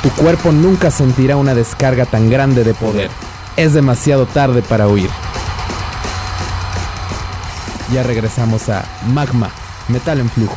Tu cuerpo nunca sentirá una descarga tan grande de poder. Es demasiado tarde para huir. Ya regresamos a Magma, Metal en Flujo.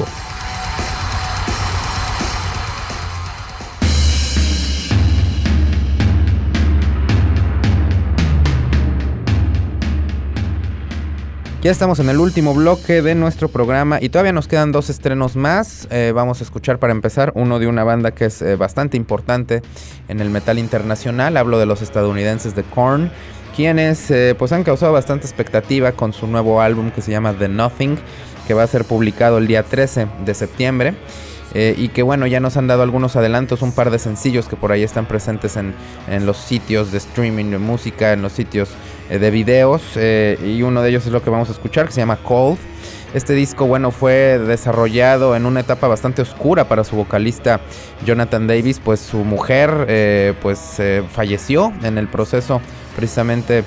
Ya estamos en el último bloque de nuestro programa y todavía nos quedan 2 estrenos más. Vamos a escuchar para empezar uno de una banda que es bastante importante en el metal internacional. Hablo de los estadounidenses de Korn, quienes pues han causado bastante expectativa con su nuevo álbum que se llama The Nothing, que va a ser publicado el día 13 de septiembre. Y que bueno, ya nos han dado algunos adelantos, un par de sencillos que por ahí están presentes en los sitios de streaming de música, en los sitios de videos, y uno de ellos es lo que vamos a escuchar, que se llama Cold. Este disco, bueno, fue desarrollado en una etapa bastante oscura para su vocalista Jonathan Davis, pues su mujer falleció en el proceso precisamente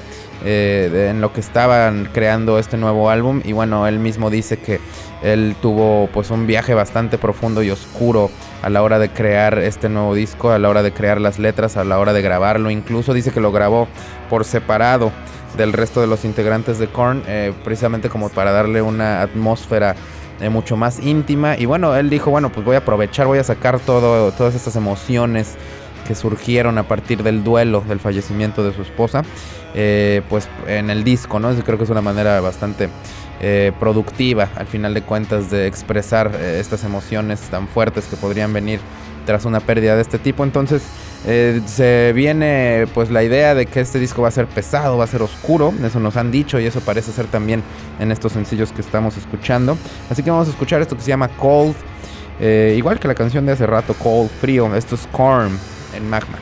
en lo que estaban creando este nuevo álbum. Y bueno, él mismo dice que él tuvo pues un viaje bastante profundo y oscuro a la hora de crear este nuevo disco, a la hora de crear las letras, a la hora de grabarlo. Incluso dice que lo grabó por separado del resto de los integrantes de Korn, precisamente como para darle una atmósfera mucho más íntima. Y bueno, él dijo, bueno, pues voy a aprovechar, voy a sacar todas estas emociones que surgieron a partir del duelo, del fallecimiento de su esposa, pues en el disco, ¿no? Creo que es una manera bastante productiva, al final de cuentas, de expresar estas emociones tan fuertes que podrían venir tras una pérdida de este tipo. Entonces se viene pues la idea de que este disco va a ser pesado, va a ser oscuro, eso nos han dicho y eso parece ser también en estos sencillos que estamos escuchando. Así que vamos a escuchar esto que se llama Cold, igual que la canción de hace rato, Cold, frío. Esto es Korn en Magma.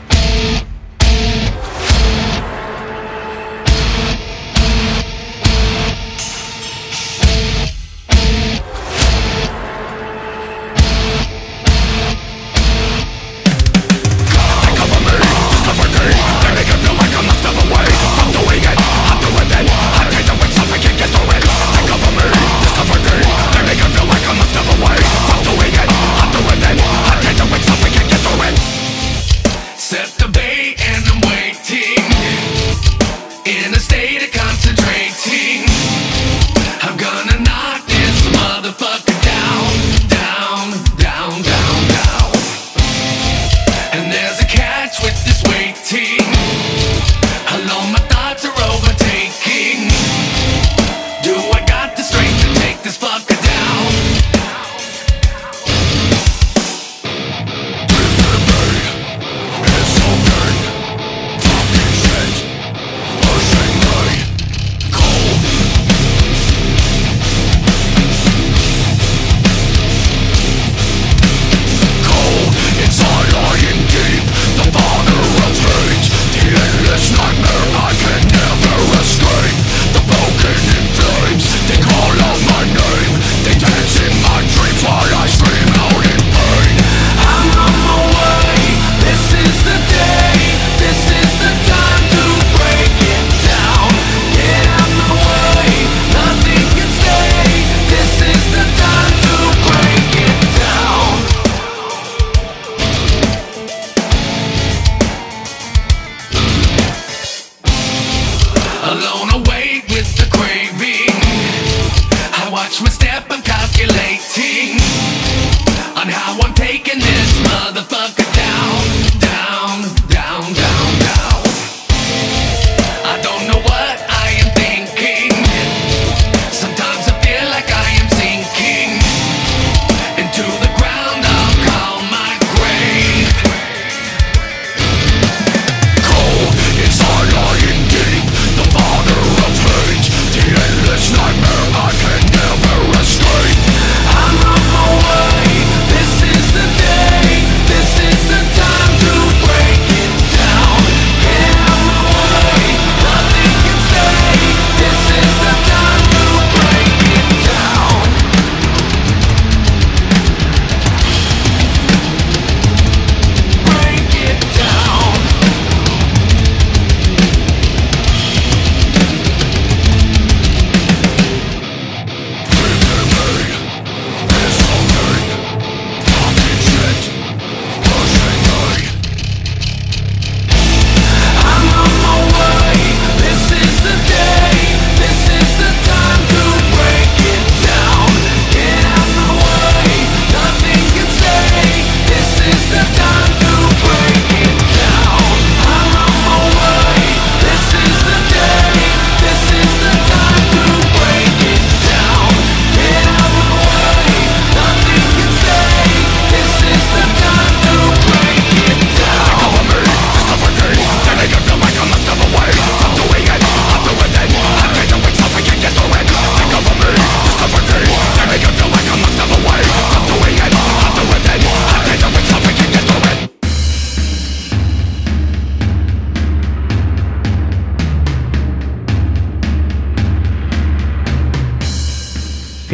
This is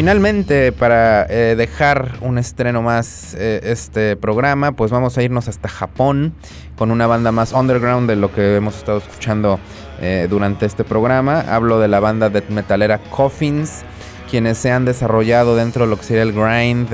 finalmente, para dejar un estreno más este programa, pues vamos a irnos hasta Japón con una banda más underground de lo que hemos estado escuchando durante este programa. Hablo de la banda death metalera Coffins, quienes se han desarrollado dentro de lo que sería el grind,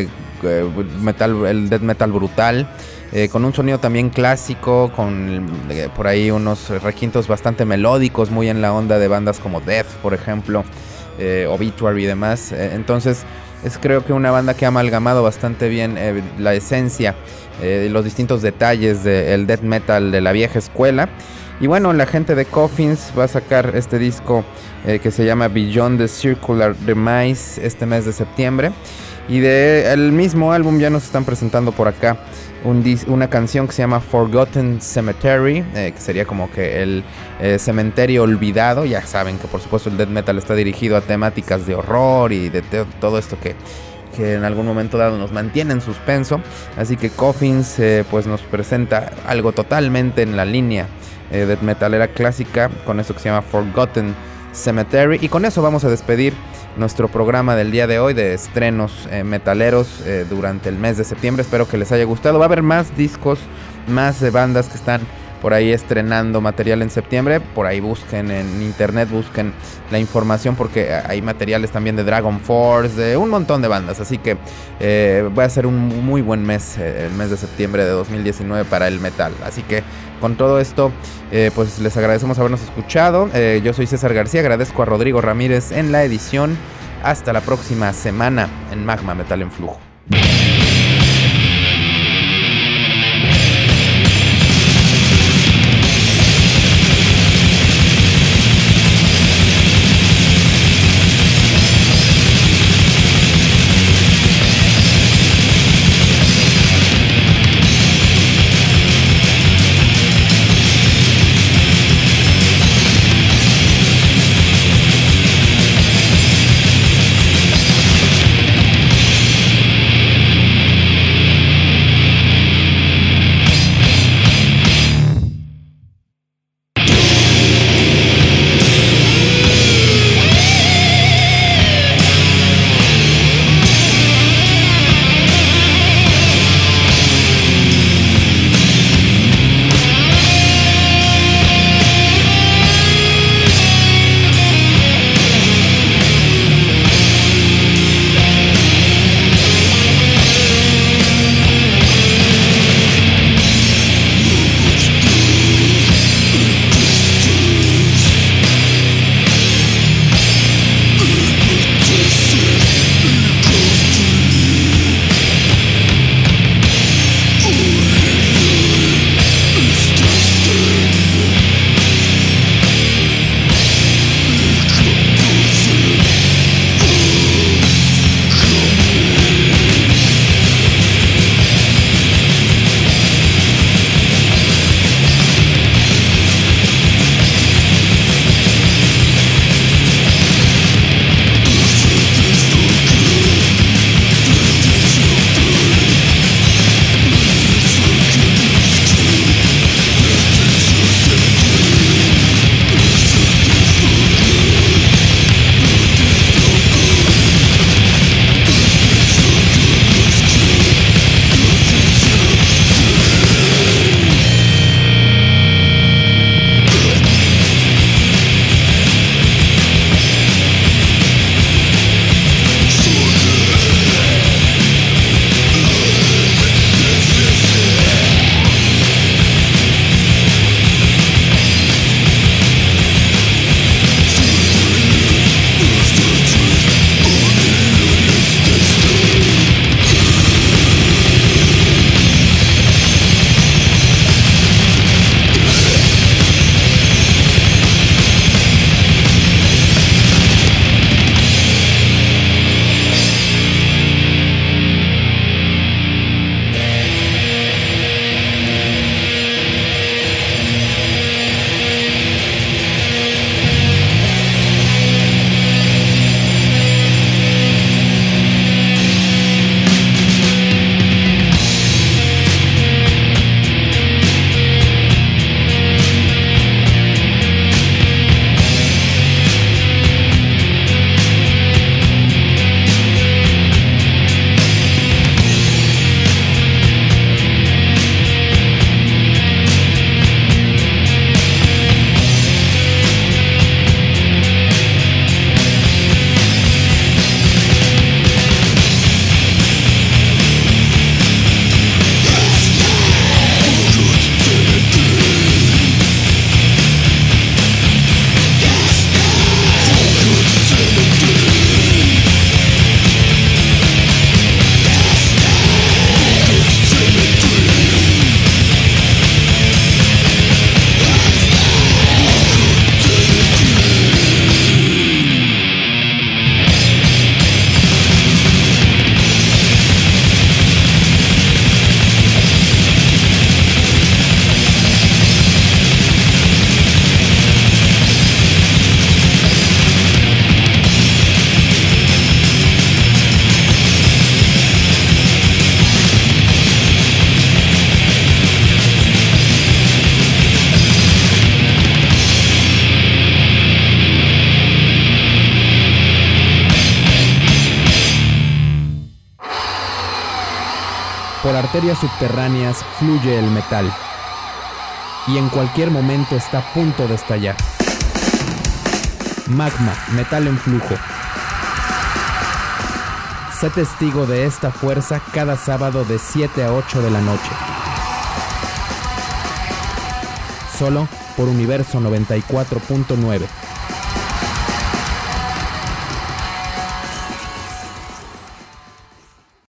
el death metal brutal, con un sonido también clásico, con por ahí unos requintos bastante melódicos, muy en la onda de bandas como Death, por ejemplo, Obituary y demás. Entonces es creo que una banda que ha amalgamado bastante bien la esencia, los distintos detalles del death metal de la vieja escuela. Y bueno, la gente de Coffins va a sacar este disco que se llama Beyond the Circular Demise este mes de septiembre. Y del mismo álbum ya nos están presentando por acá una canción que se llama Forgotten Cemetery, que sería como que el cementerio olvidado. Ya saben que por supuesto el death metal está dirigido a temáticas de horror y de todo esto que en algún momento dado nos mantiene en suspenso. Así que Coffins pues nos presenta algo totalmente en la línea death metalera clásica, con eso que se llama Forgotten Cemetery. Y con eso vamos a despedir nuestro programa del día de hoy de estrenos metaleros durante el mes de septiembre. Espero que les haya gustado. Va a haber más discos, más bandas que están por ahí estrenando material en septiembre. Por ahí busquen en internet, busquen la información, porque hay materiales también de Dragon Force, de un montón de bandas. Así que va a ser un muy buen mes, el mes de septiembre de 2019 para el metal. Así que con todo esto, pues les agradecemos habernos escuchado. Yo soy César García, agradezco a Rodrigo Ramírez en la edición. Hasta la próxima semana en Magma Metal en Flujo. Por arterias subterráneas fluye el metal y en cualquier momento está a punto de estallar. Magma, metal en flujo. Sé testigo de esta fuerza cada sábado de 7 a 8 de la noche. Solo por Universo 94.9.